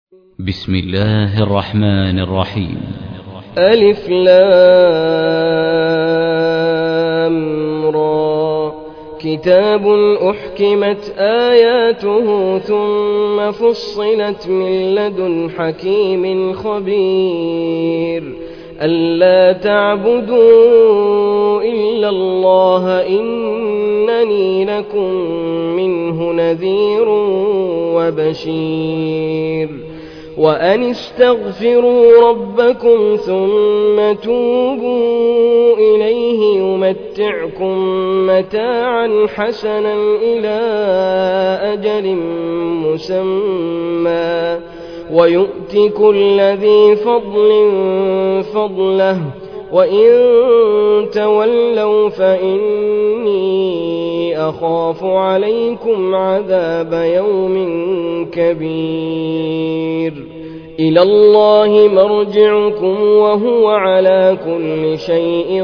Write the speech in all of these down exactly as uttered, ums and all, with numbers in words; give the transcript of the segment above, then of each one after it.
بسم الله الرحمن الرحيم. ألف لام را كتاب أحكمت آياته ثم فصلت من لدن حكيم خبير ألا تعبدوا إلا الله إنني لكم منه نذير وبشير وأن استغفروا ربكم ثم توبوا إليه يمتعكم متاعا حسنا إلى أجل مسمى ويؤت كل ذي فضل فضله وإن تولوا فإني أخاف عليكم عذاب يوم كبير إلى الله مرجعكم وهو على كل شيء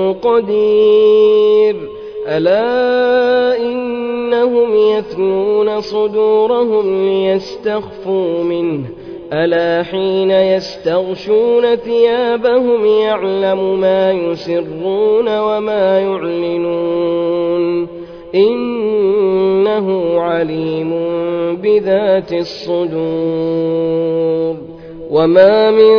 قدير ألا إنهم يثنون صدورهم ليستخفوا منه ألا حين يستغشون ثيابهم يعلم ما يسرون وما يعلنون إنه عليم بذات الصدور وما من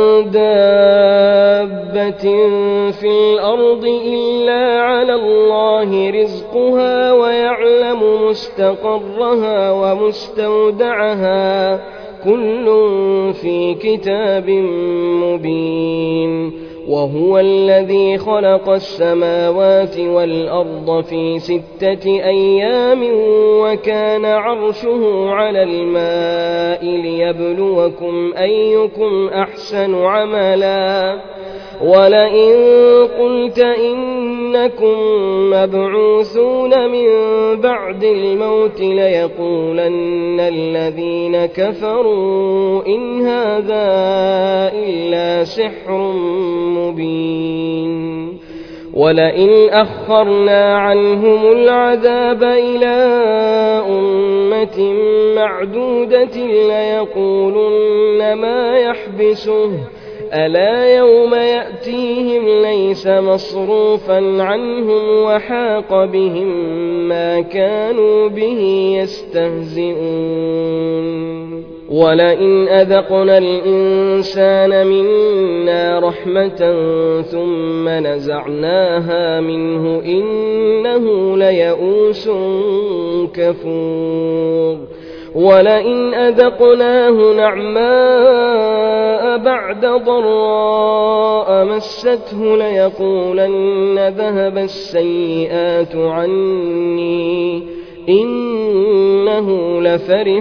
دابة في الأرض إلا على الله رزقها ويعلم مستقرها ومستودعها كل في كتاب مبين وهو الذي خلق السماوات والأرض في ستة أيام وكان عرشه على الماء ليبلوكم أيكم أحسن عملا ولئن قلت إنكم مبعوثون من بعد الموت ليقولن الذين كفروا إن هذا إلا سحر مبين ولئن أخرنا عنهم العذاب إلى أمة معدودة ليقولن ما يحبسه ألا يوم يأتيهم ليس مصروفا عنهم وحاق بهم ما كانوا به يستهزئون ولئن أذقنا الإنسان منا رحمة ثم نزعناها منه إنه ليئوس كفور ولئن أذقناه نعماء بعد ضراء مسته ليقولن ذهب السيئات عني إنه لفرح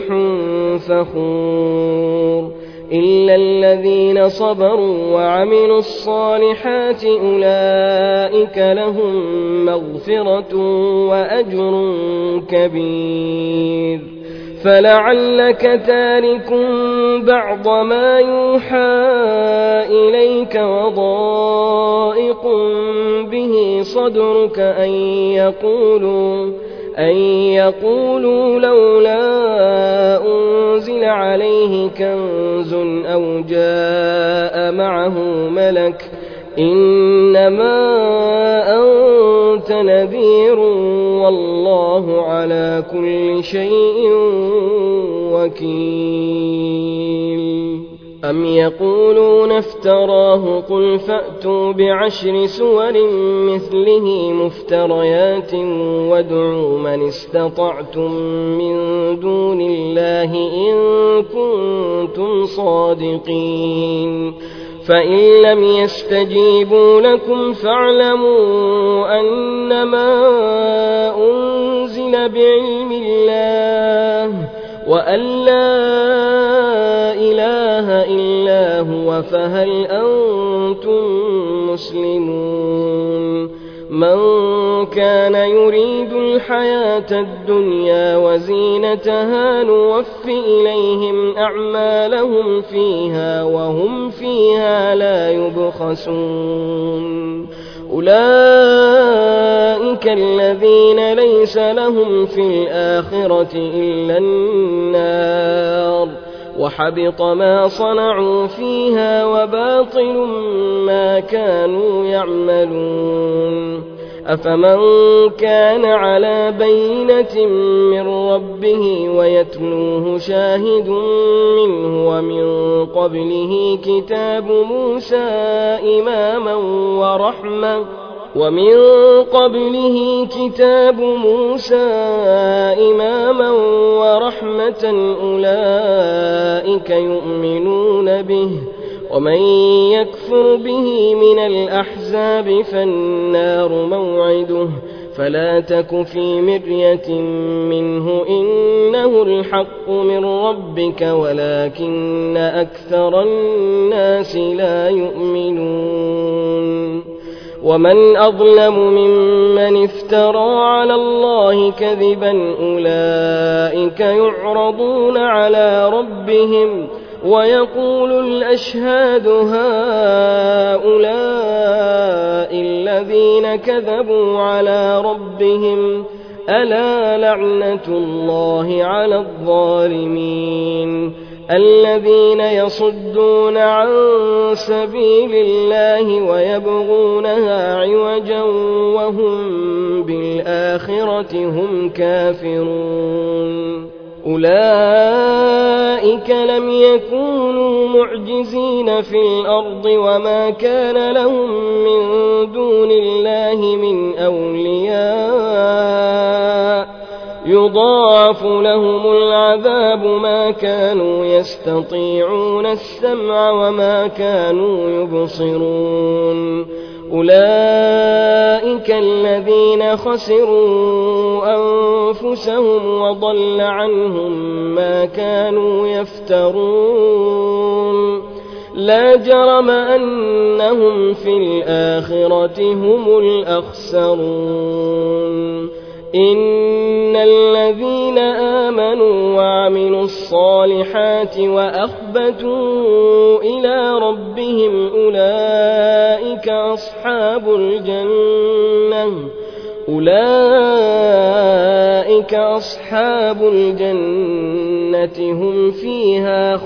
فخور إلا الذين صبروا وعملوا الصالحات أولئك لهم مغفرة وأجر كبير فلعلك تارك بعض ما يوحى إليك وضائق به صدرك أن يقولوا أن يقولوا لولا أنزل عليه كنز أو جاء معه ملك إنما أنت نذير والله على كل شيء وكيل أم يقولون افتراه قل فأتوا بعشر سور مثله مفتريات وادعوا من استطعتم من دون الله إن كنتم صادقين فإن لم يستجيبوا لكم فاعلموا أنما أنزل بعلم الله وأن لا إله إلا هو فهل أنتم مسلمون من كان يريد الحياة الدنيا وزينتها نوف إليهم أعمالهم فيها وهم فيها لا يبخسون أولئك الذين ليس لهم في الآخرة إلا النار وحبط ما صنعوا فيها وباطل ما كانوا يعملون أفمن كان على بينة من ربه ويتلوه شاهد منه ومن قبله كتاب موسى إماما ورحمة ومن قبله كتاب موسى إماما ورحمة أولئك يؤمنون به ومن يكفر به من الأحزاب فالنار موعده فلا تك في مرية منه إنه الحق من ربك ولكن أكثر الناس لا يؤمنون ومن أظلم ممن افترى على الله كذبا أولئك يعرضون على ربهم ويقول الأشهاد هؤلاء الذين كذبوا على ربهم ألا لعنة الله على الظالمين الذين يصدون عن سبيل الله ويبغونها عوجا وهم بالآخرة هم كافرون أولئك لم يكونوا معجزين في الأرض وما كان لهم من دون الله من أولياء يضاعف لهم العذاب ما كانوا يستطيعون السمع وما كانوا يبصرون أولئك الذين خسروا أنفسهم وضل عنهم ما كانوا يفترون لا جرم أنهم في الآخرة هم الأخسرون إن الذين آمنوا وعملوا الصالحات وأخبتوا إلى ربهم أولئك أصحاب الجنة أولئك أصحاب الجنة هم فيها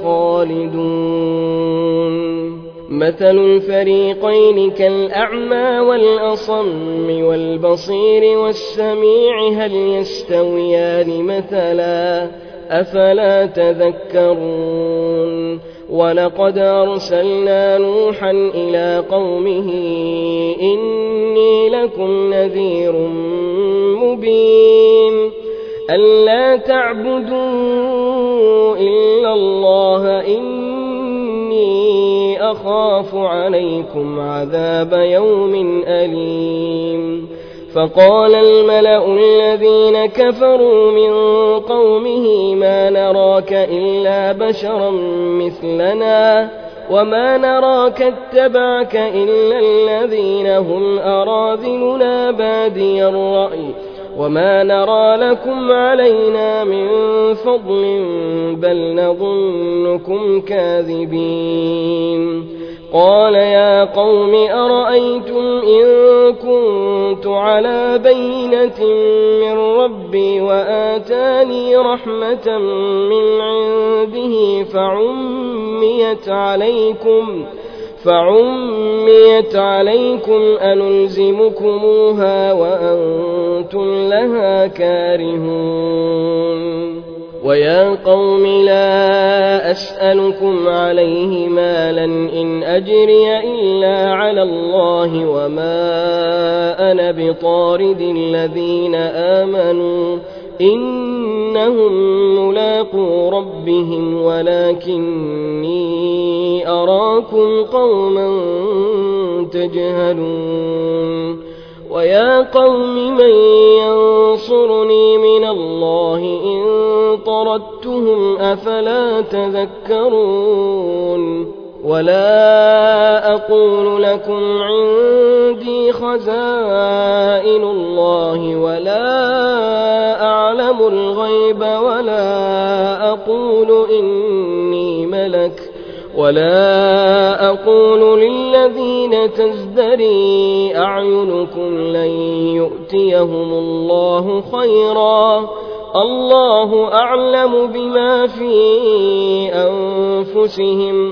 خالدون مثل الفريقين كالأعمى والأصم والبصير والسميع هل يستويان مثلا أفلا تذكرون ولقد أرسلنا نوحا إلى قومه إني لكم نذير مبين ألا تعبدوا إلا الله إني أخاف عليكم عذاب يوم أليم فقال الملأ الذين كفروا من قومه ما نراك إلا بشرا مثلنا وما نراك اتبعك إلا الذين هم أراذلنا بادي الرأي وما نرى لكم علينا من فضل بل نظنكم كاذبين قال يا قوم أرأيتم إن كنت على بينة من ربي وآتاني رحمة من عنده فعميت عليكم فعميت عليكم أنلزمكموها وأنتم لها كارهون ويا قوم لا أسألكم عليه مالا إن أجري إلا على الله وما أنا بطارد الذين آمنوا إنهم ملاقو ربهم ولكني أراكم قوما تجهلون ويا قوم من ينصرني من الله إن طردتهم أفلا تذكرون ولا أقول لكم عندي خزائن الله ولا أعلم الغيب ولا أقول إني ملك ولا أقول للذين تزدري أعينكم لن يؤتيهم الله خيرا الله أعلم بما في أنفسهم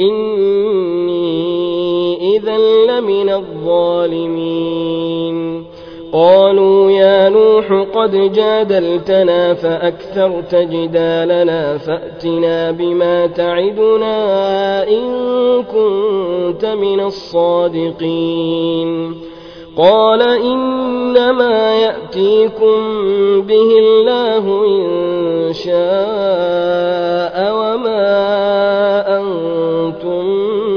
إني إذا لمن الظالمين قالوا يا نوح قد جادلتنا فأكثرت جدالنا فأتنا بما تعدنا إن كنت من الصادقين قال إنما يأتيكم به الله إن شاء وما أنتم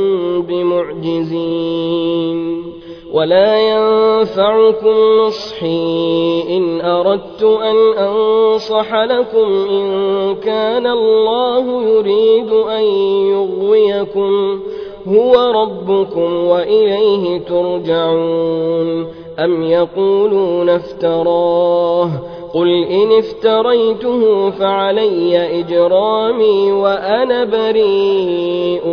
بمعجزين ولا ينفعكم نصحي إن أردت أن أنصح لكم إن كان الله يريد أن يغويكم هو ربكم وإليه ترجعون أم يقولون افتراه قل إن افتريته فعلي إجرامي وأنا بريء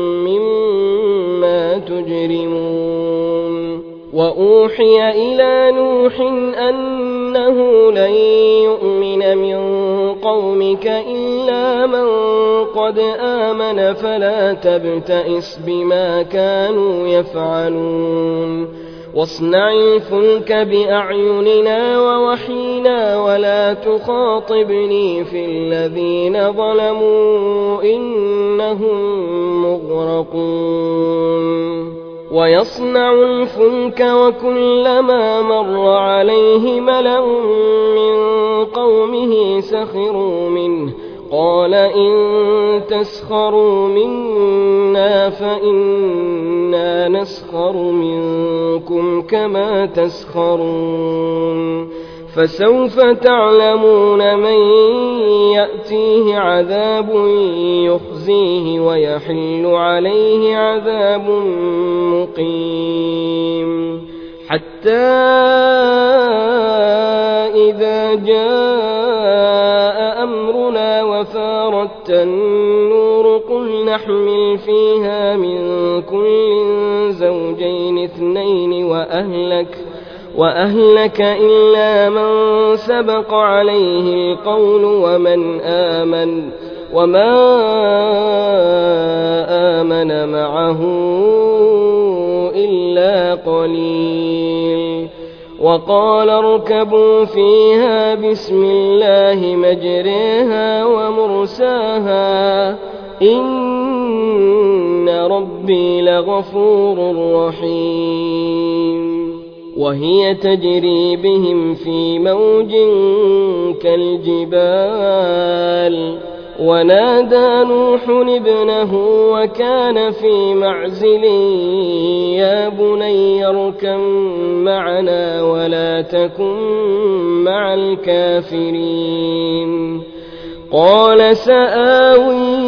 مما تجرمون وأوحي إلى نوح أنه لن يؤمن من قومك إلا من قد آمن فلا تبتئس بما كانوا يفعلون واصنع الفلك بأعيننا ووحينا ولا تخاطبني في الذين ظلموا إنهم مغرقون ويصنع الفلك وكلما مر عليه ملأ من قومه سخروا منه قال إن تسخروا منا فإنا نسخر منكم كما تسخرون فسوف تعلمون من يأتيه عذاب يخزيه ويحل عليه عذاب مقيم حتى إذا جاء أمرنا وفارت النور قل نحمل فيها من كل زوجين اثنين وأهلك وأهلك إلا من سبق عليه القول ومن آمن وما آمن معه إلا قليل وقال اركبوا فيها بسم الله مجريها ومرساها إن ربي لغفور رحيم وهي تجري بهم في موج كالجبال ونادى نوح ابنه وكان في معزل يا بني اركب معنا ولا تكن مع الكافرين قال سآوي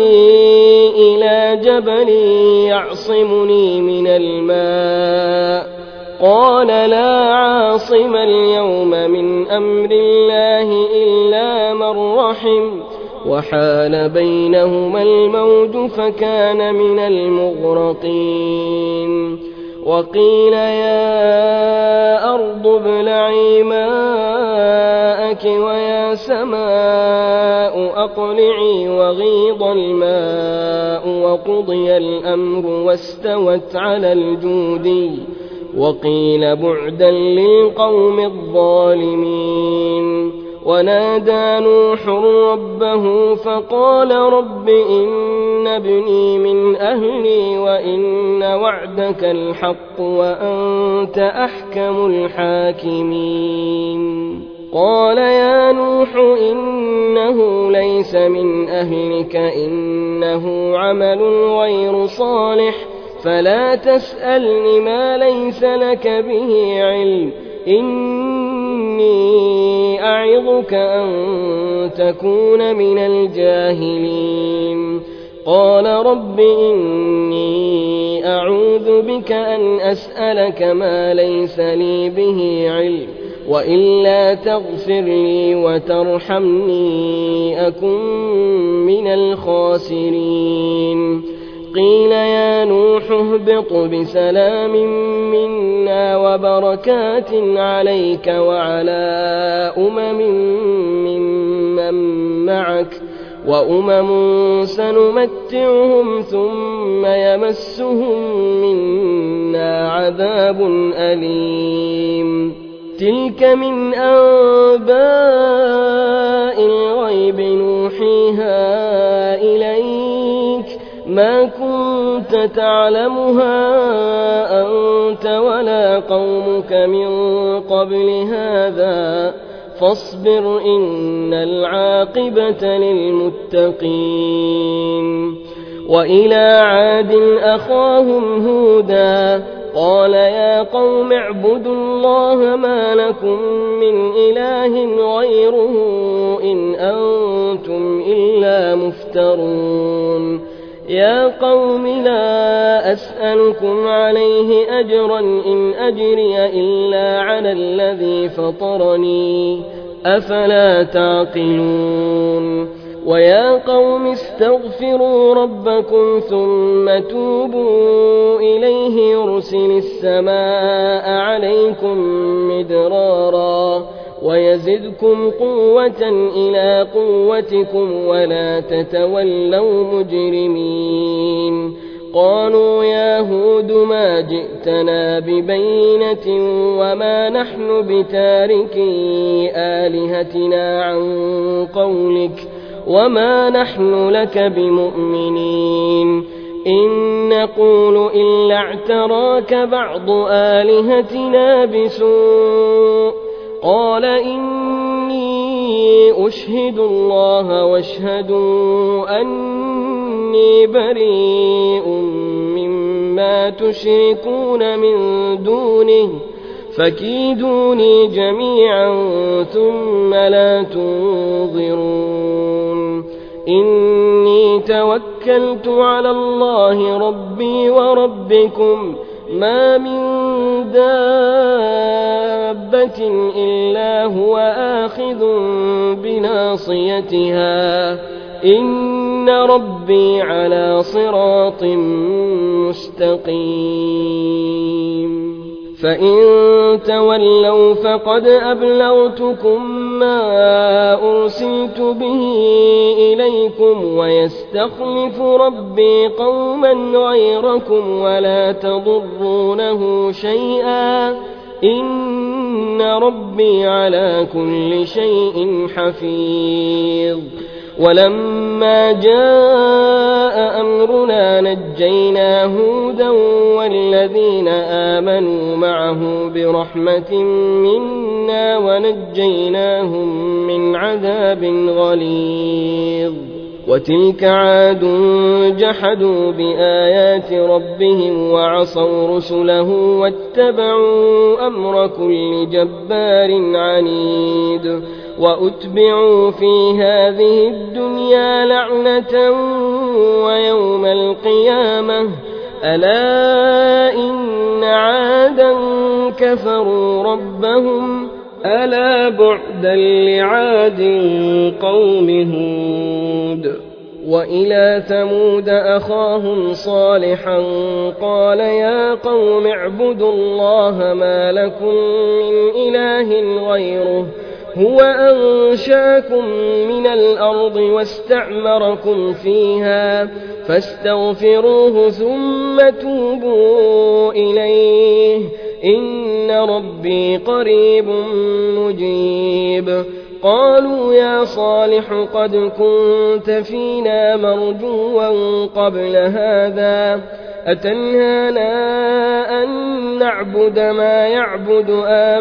إلى جبل يعصمني من الماء قال لا عاصم اليوم من أمر الله إلا من رحم وحال بينهما الموج فكان من المغرقين وقيل يا أرض ابلعي ماءك ويا سماء أقلعي وغيض الماء وقضي الأمر واستوت على الجودي وقيل بعدا للقوم الظالمين ونادى نوح ربه فقال رب إن ابني من أهلي وإن وعدك الحق وأنت أحكم الحاكمين قال يا نوح إنه ليس من أهلك إنه عمل غير صالح فلا تسألني ما ليس لك به علم إني أعظك أن تكون من الجاهلين قال رب إني أعوذ بك أن أسألك ما ليس لي به علم وإلا تغفر لي وترحمني أكن من الخاسرين قيل يا نوح اهبط بسلام منا وبركات عليك وعلى أمم ممن معك وأمم سنمتعهم ثم يمسهم منا عذاب أليم تلك من أنباء الغيب نوحيها إليك ما كنت تعلمها أنت ولا قومك من قبل هذا فاصبر إن العاقبة للمتقين وإلى عاد أخاهم هودا قال يا قوم اعبدوا الله ما لكم من إله غيره إن أنتم إلا مفترون يا قوم لا أسألكم عليه أجرا إن أجري إلا على الذي فطرني أفلا تعقلون ويا قوم استغفروا ربكم ثم توبوا إليه يرسل السماء عليكم مدرارا ويزدكم قوة إلى قوتكم ولا تتولوا مجرمين قالوا يا هود ما جئتنا ببينة وما نحن بتاركي آلهتنا عن قولك وما نحن لك بمؤمنين إن نقول إلا اعتراك بعض آلهتنا بسوء قال إني أشهد الله واشهدوا أني بريء مما تشركون من دونه فكيدوني جميعا ثم لا تنظرون إني توكلت على الله ربي وربكم ما من دابة إلا هو آخذ بناصيتها إن ربي على صراط مستقيم فإن تولوا فقد أبلغتكم ما أرسلت به إليكم ويستخلف ربي قوما غيركم ولا تضرونه شيئا إن ربي على كل شيء حفيظ ولما جاء أمرنا نجينا هودا والذين آمنوا معه برحمة منا ونجيناهم من عذاب غليظ وتلك عاد جحدوا بآيات ربهم وعصوا رسله واتبعوا أمر كل جبار عنيد وأتبعوا في هذه الدنيا لعنة ويوم القيامة ألا إن عادا كفروا ربهم ألا بعدا لعاد قوم هود وإلى ثمود أخاهم صالحا قال يا قوم اعبدوا الله ما لكم من إله غيره هو أنشاكم من الأرض واستعمركم فيها فاستغفروه ثم توبوا إليه إن ربي قريب مجيب قالوا يا صالح قد كنت فينا مرجوا قبل هذا أتنهانا أن نعبد ما يعبد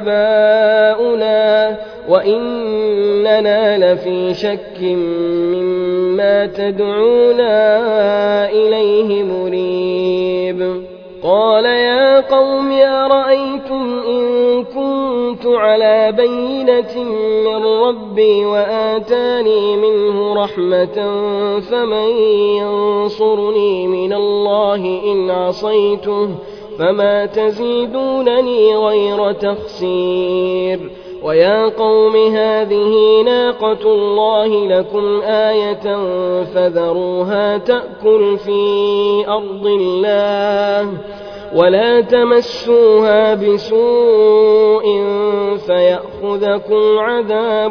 آباؤنا وإننا لفي شك مما تدعونا إليه مريب قال يا قوم أرأيتم إن كنت على بينة من ربي وآتاني منه رحمة فمن ينصرني من الله إن عصيته فما تزيدونني غير تخسير ويا قوم هذه ناقة الله لكم آية فذروها تأكل في أرض الله ولا تمسوها بسوء فيأخذكم عذاب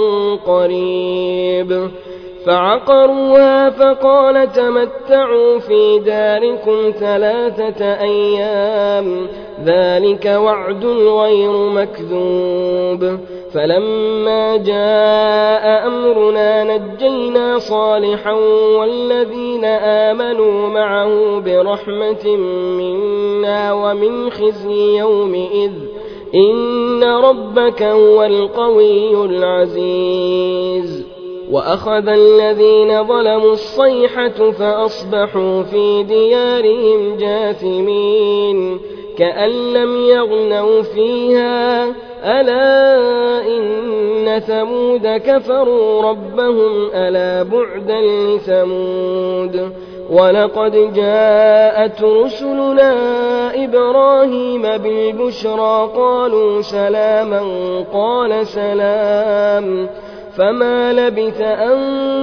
قريب. فعقروها فقال تمتعوا في داركم ثلاثة أيام ذلك وعد غير مكذوب. فلما جاء أمرنا نجينا صالحا والذين آمنوا معه برحمة منا ومن خزي يومئذ إن ربك هو القوي العزيز. وأخذ الذين ظلموا الصيحة فأصبحوا في ديارهم جاثمين كأن لم يغنوا فيها ألا إن ثمود كفروا ربهم ألا بعدا لثمود. ولقد جاءت رسلنا إبراهيم بالبشرى قالوا سلاما قال سلام فما لبث أن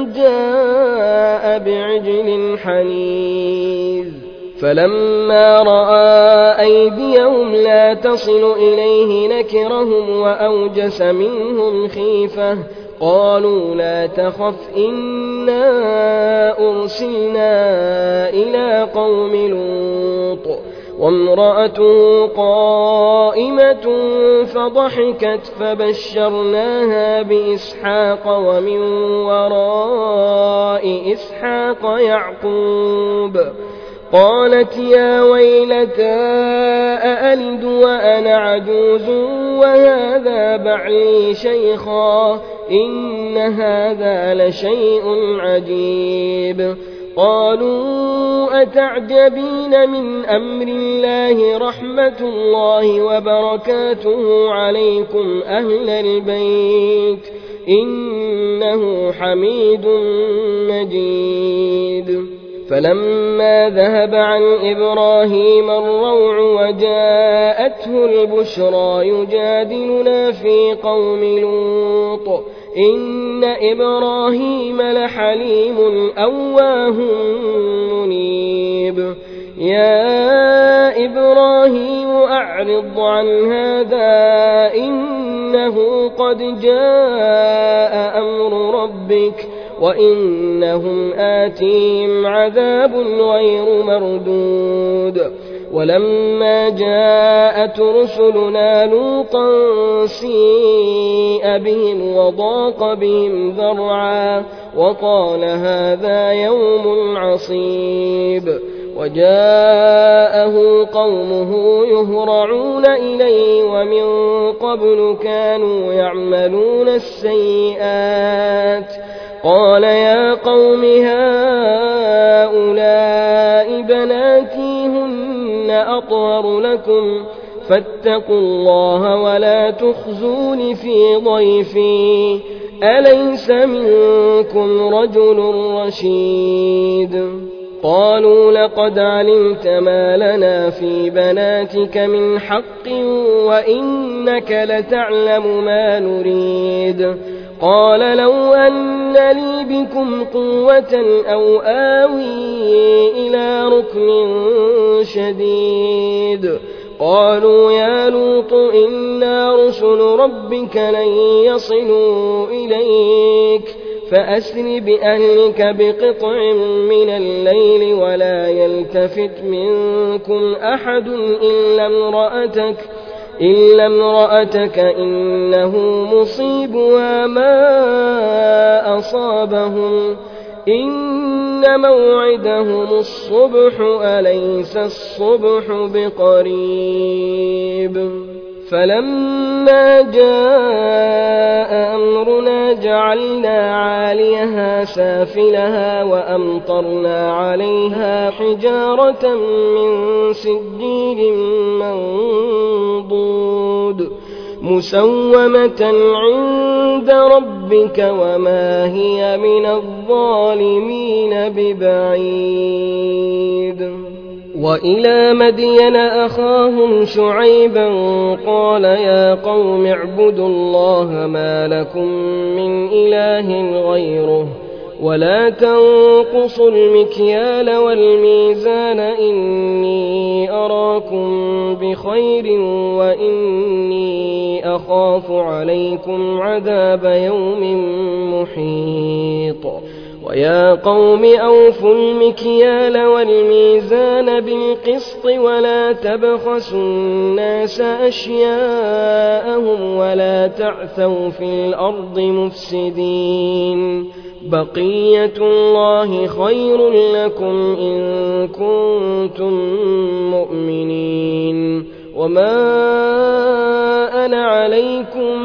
جاء بعجل حنيذ. فلما رأى أيديهم لا تصل إليه نكرهم وأوجس منهم خيفة قالوا لا تخف إنا أرسلنا إلى قوم لوط وامرأته قائمة فضحكت فبشرناها بإسحاق ومن وراء إسحاق يعقوب قالت يا ويلتى أألد وأنا عجوز وهذا بعلي شيخا إن هذا لشيء عجيب. قالوا أتعجبين من أمر الله رحمة الله وبركاته عليكم أهل البيت إنه حميد مجيد. فلما ذهب عن إبراهيم الروع وجاءته البشرى يجادلنا في قوم لوط إن إبراهيم لحليم أواه منيب. يا إبراهيم أعرض عن هذا إنه قد جاء أمر ربك وإنهم آتيهم عذاب غير مردود. ولما جاءت رسلنا لوطا سيء بهم وضاق بهم ذرعا وقال هذا يوم عصيب. وجاءه قومه يهرعون إليه ومن قبل كانوا يعملون السيئات قال يا قوم هؤلاء بناتي هن أطهر لكم فاتقوا الله ولا تخزون في ضيفي أليس منكم رجل رشيد. قالوا لقد علمت ما لنا في بناتك من حق وإنك لتعلم ما نريد. قال لو أن لي بكم قوة أو آوي إلى ركن شديد. قالوا يا لوط إنا رسل ربك لن يصلوا إليك فأسر بأهلك بقطع من الليل ولا يلتفت منكم أحد إلا امرأتك إلا امرأتك إنه مصيبها ما أصابهم إن موعدهم الصبح أليس الصبح بقريب. فلما جاء أمرنا جعلنا عاليها سافلها وأمطرنا عليها حجارة من سجيل منضود مسومة عند ربك وما هي من الظالمين ببعيد. وإلى مدين أخاهم شعيبا قال يا قوم اعبدوا الله ما لكم من إله غيره ولا تنقصوا المكيال والميزان إني أراكم بخير وإني أخاف عليكم عذاب يوم محيط ويا قوم أوفوا المكيال والميزان بالقسط ولا تبخسوا الناس أشياءهم ولا تعثوا في الأرض مفسدين بقية الله خير لكم إن كنتم مؤمنين وما أنا عليكم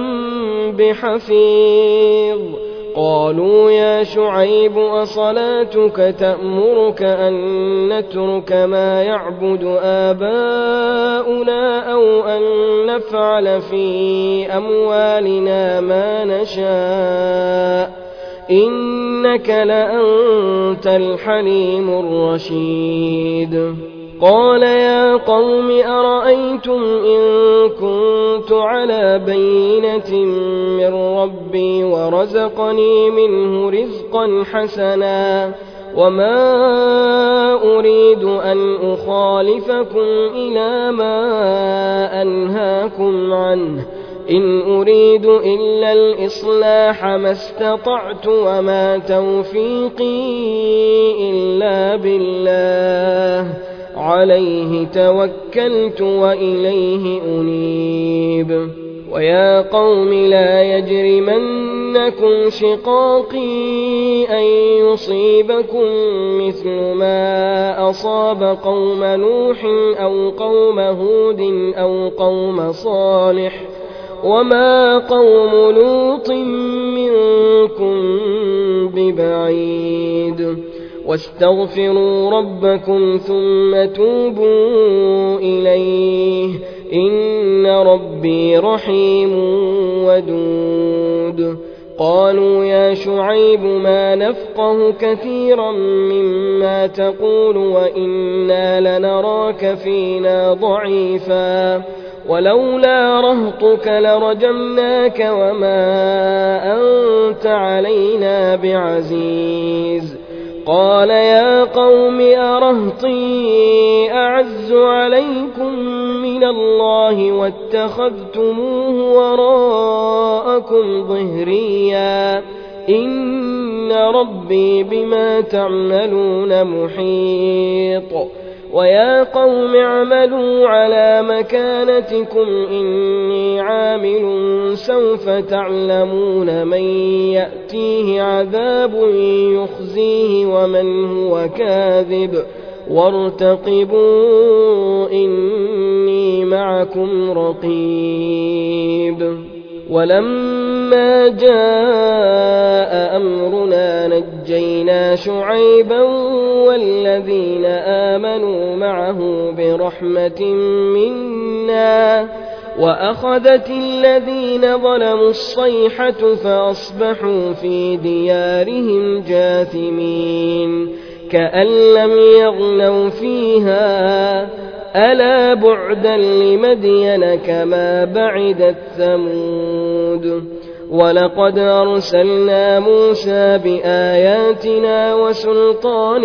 بحفيظ قالوا يا شعيب أصلاتك تأمرك أن نترك ما يعبد آباؤنا أو أن نفعل في أموالنا ما نشاء إنك لأنت الحليم الرشيد قال يا قوم أرأيتم إن كنت على بينة من ربي ورزقني منه رزقا حسنا وما أريد أن أخالفكم إلى ما أنهاكم عنه إن أريد إلا الإصلاح ما استطعت وما توفيقي إلا بالله عليه توكلت وإليه أنيب ويا قوم لا يجرمنكم شقاقي أن يصيبكم مثل ما أصاب قوم نوح أو قوم هود أو قوم صالح وما قوم لوط منكم ببعيد واستغفروا ربكم ثم توبوا إليه إن ربي رحيم ودود قالوا يا شعيب ما نفقه كثيرا مما تقول وإنا لنراك فينا ضعيفا ولولا رهطك لرجمناك وما أنت علينا بعزيز قال يا قوم أرهطي أعز عليكم من الله واتخذتموه وراءكم ظهريا إن ربي بما تعملون محيط ويا قوم اعملوا على مكانتكم إني عامل سوف تعلمون من يأتيه عذاب يخزيه ومن هو كاذب وارتقبوا إني معكم رقيب ولما جاء أمرنا نجينا شعيبا والذين آمنوا معه برحمة منا وأخذت الذين ظلموا الصيحة فأصبحوا في ديارهم جاثمين كأن لم يغنوا فيها ألا بعدا لمدين كما بعدت ثمود ولقد أرسلنا موسى بآياتنا وسلطان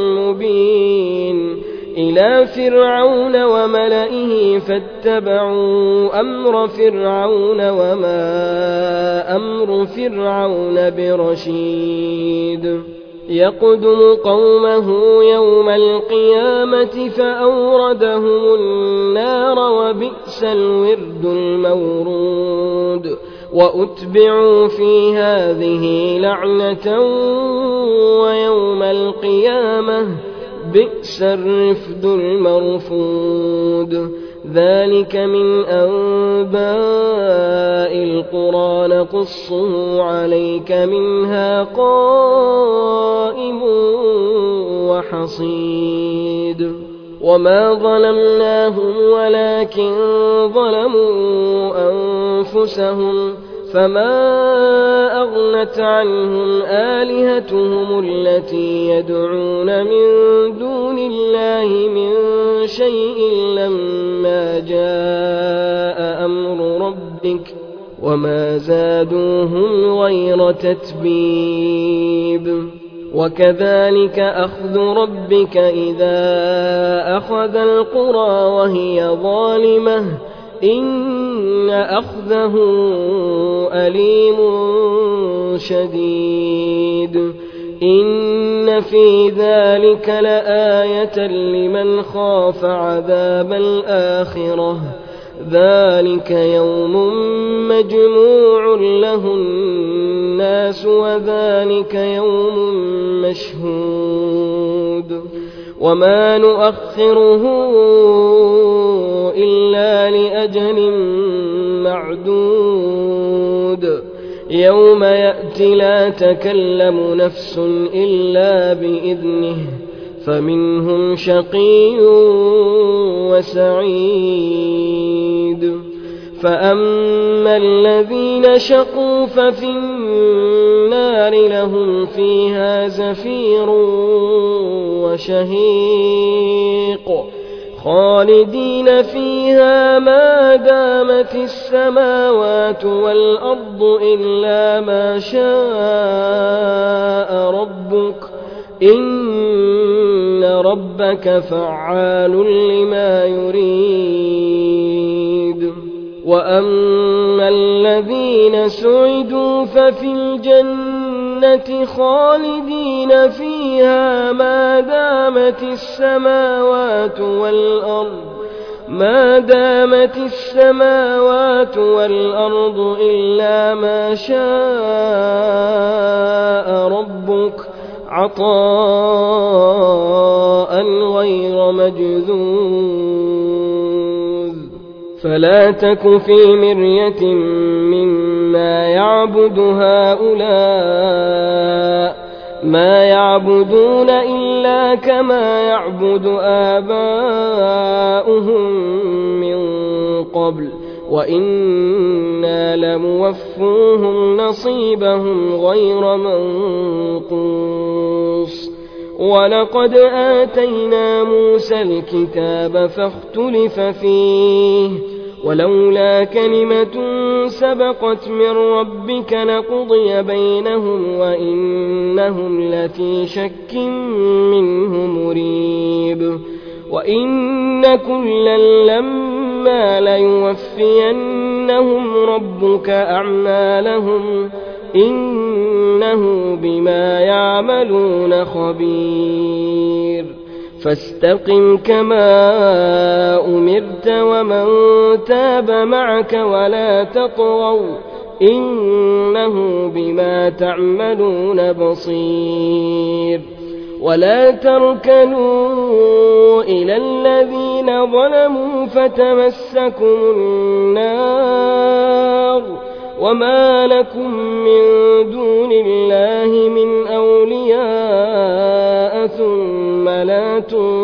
مبين إلى فرعون وملئه فاتبعوا أمر فرعون وما أمر فرعون برشيد يقدم قومه يوم القيامة فأوردهم النار وبئس الورد المورود وأتبعوا في هذه لعنة ويوم القيامة بئس الرفد المرفود ذلك من أنباء القرى نقصه عليك منها قائم وحصيد وما ظلمناهم ولكن ظلموا أنفسهم فما أغنت عنهم آلهتهم التي يدعون من دون الله من شيء لما جاء أمر ربك وما زادوهم غير تتبيب وكذلك أخذ ربك إذا أخذ القرى وهي ظالمة إن أخذه أليم شديد إن في ذلك لآية لمن خاف عذاب الآخرة ذلك يوم مجموع له الناس وذلك يوم مشهود وما نؤخره إلا لأجل معدود يوم يأتي لا تكلم نفس إلا بإذنه فمنهم شقي وسعيد فأما الذين شقوا ففي النار لهم فيها زفير وشهيق خالدين فيها ما دامت السماوات والأرض إلا ما شاء ربك إن ربك فعال لما يريد وأما الذين سعدوا ففي الجنة خالدين فيها ما دامت السماوات والأرض ما دامت السماوات والأرض إلا ما شاء ربك عطاء غير مجذوذ فلا تك في مرية مما يعبد هؤلاء ما يعبدون إلا كما يعبد آباؤهم من قبل وإنا لموفوهم نصيبهم غير منقوص ولقد آتينا موسى الكتاب فاختلف فيه ولولا كلمة سبقت من ربك لقضي بينهم وإنهم لفي شك منه مريب وإن كلا لما ليوفينهم ربك أعمالهم إنه بما يعملون خبير فاستقم كما أمرت ومن تاب معك ولا تطغوا إنه بما تعملون بصير ولا تركنوا إلى الذين ظلموا فتمسكم النار وما لكم من دون الله من أولياء ثم لا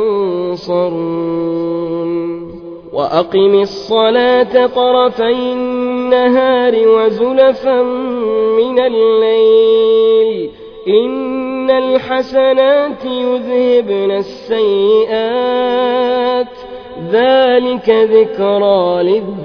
تنصرون وأقم الصلاة طرفي النهار وزلفا من الليل إن الحسنات يذهبن السيئات ذلك ذكرى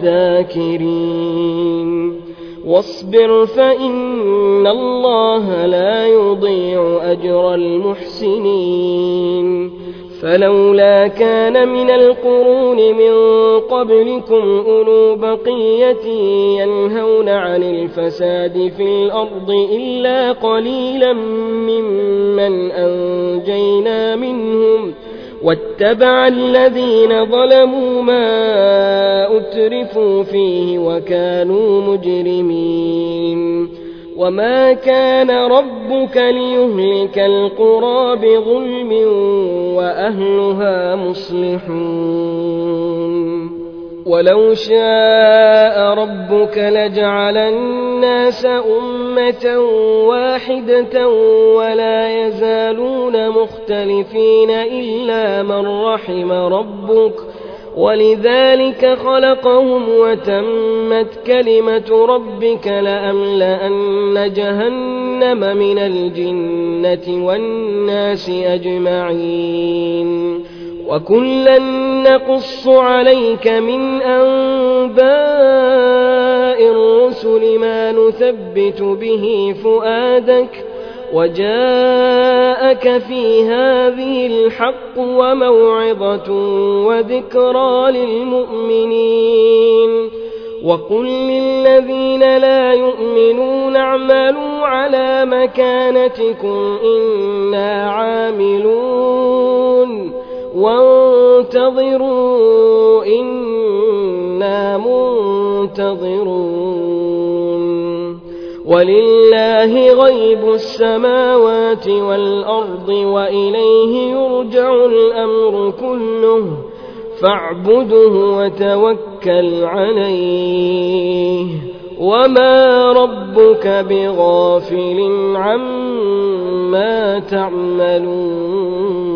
للذاكرين واصبر فإن الله لا يضيع أجر المحسنين فلولا كان من القرون من قبلكم أولو بقية ينهون عن الفساد في الأرض إلا قليلا ممن أنجينا منهم واتبع الذين ظلموا ما أترفوا فيه وكانوا مجرمين وما كان ربك ليهلك القرى بظلم وأهلها مصلحون ولو شاء ربك لجعل الناس أمة واحدة ولا يزالون مختلفين إلا من رحم ربك ولذلك خلقهم وتمت كلمة ربك لأملأن جهنم من الجنة والناس أجمعين وكلا نقص عليك من أنباء الرسل ما نثبت به فؤادك وجاءك في هذه الحق وموعظة وذكرى للمؤمنين وقل للذين لا يؤمنون اعملوا على مكانتكم إنا عاملون وانتظروا إنا منتظرون ولله غيب السماوات والأرض وإليه يرجع الأمر كله فاعبده وتوكل عليه وما ربك بغافل عما تعملون